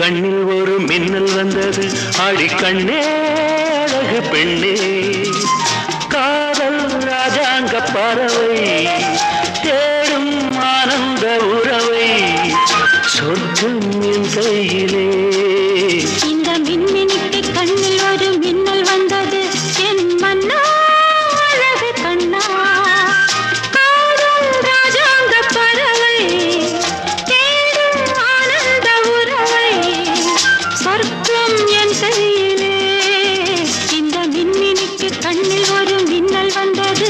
கண்ணில் ஒரு மின்னல் வந்தது ஆடிக்கண்ணே அழகு பெண்ணே காதல் ராஜாங்க பறவை தேடும் ஆனந்த உறவை சொர்க்கம் என் கையிலே இந்த மின்மினிக்கு கண்ணில் ஒரு மின்னல் வந்தது என் மன்னா அழகு கண்ணா காதல் ராஜாங்க பறவை தேடும் ஆனந்த உறவை சொர்க்கம் என் கையிலே இந்த மின்மினிக்கு கண்ணில் ஒரு மின்னல் வந்தது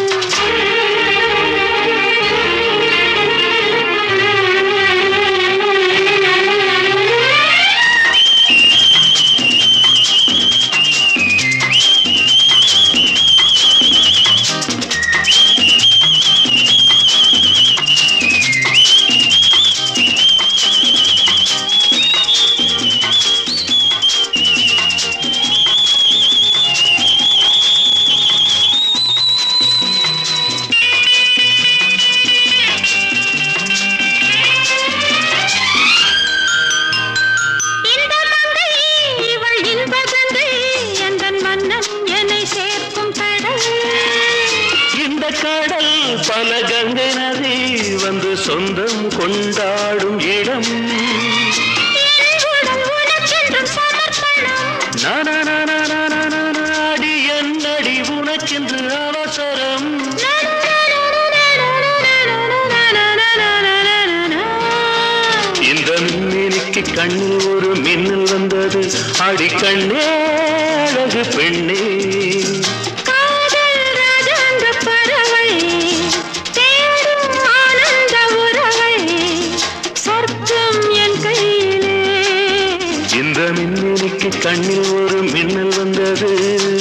கடல் பல கங்கை நதி வந்து சொந்தம் கொண்டாடும் இடம் நாடி என்னடி உனக்கென்று அவசரம் இந்த மின்னினிக்கு கண்ணில் ஒரு மின்னல் வந்தது ஆடிக்கண்ணே அழகு பெண்ணே இந்த மின்னினிக்கு கண்ணில் ஒரு மின்னல் வந்தது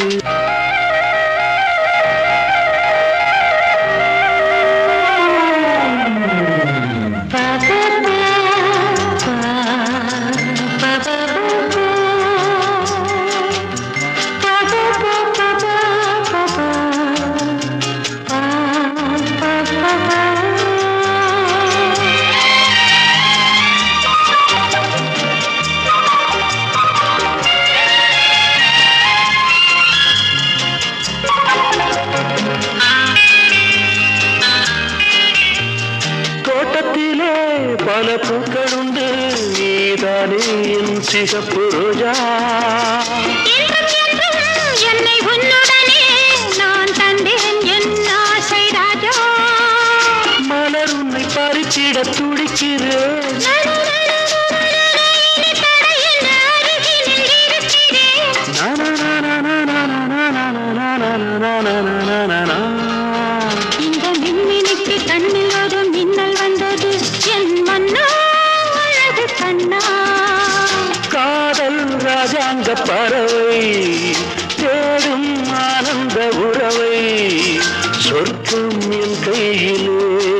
பல பூக்கள் உண்டு நீதானே என் சிகப்பு ரோஜா என்னை உன்னுடனே நான் தந்தேன் என் ஆசை ராஜா மலர் உன்னை பறிச்சிட துடிக்கிறேன் இந்த மின்மினிக்கு கண்ணில் ஒரு மின்னல் வந்தது என் மன்னா அழகு கண்ணா காதல் ராஜாங்க பறவை தேடும் ஆனந்த உறவை சொர்க்கம் என் கையிலே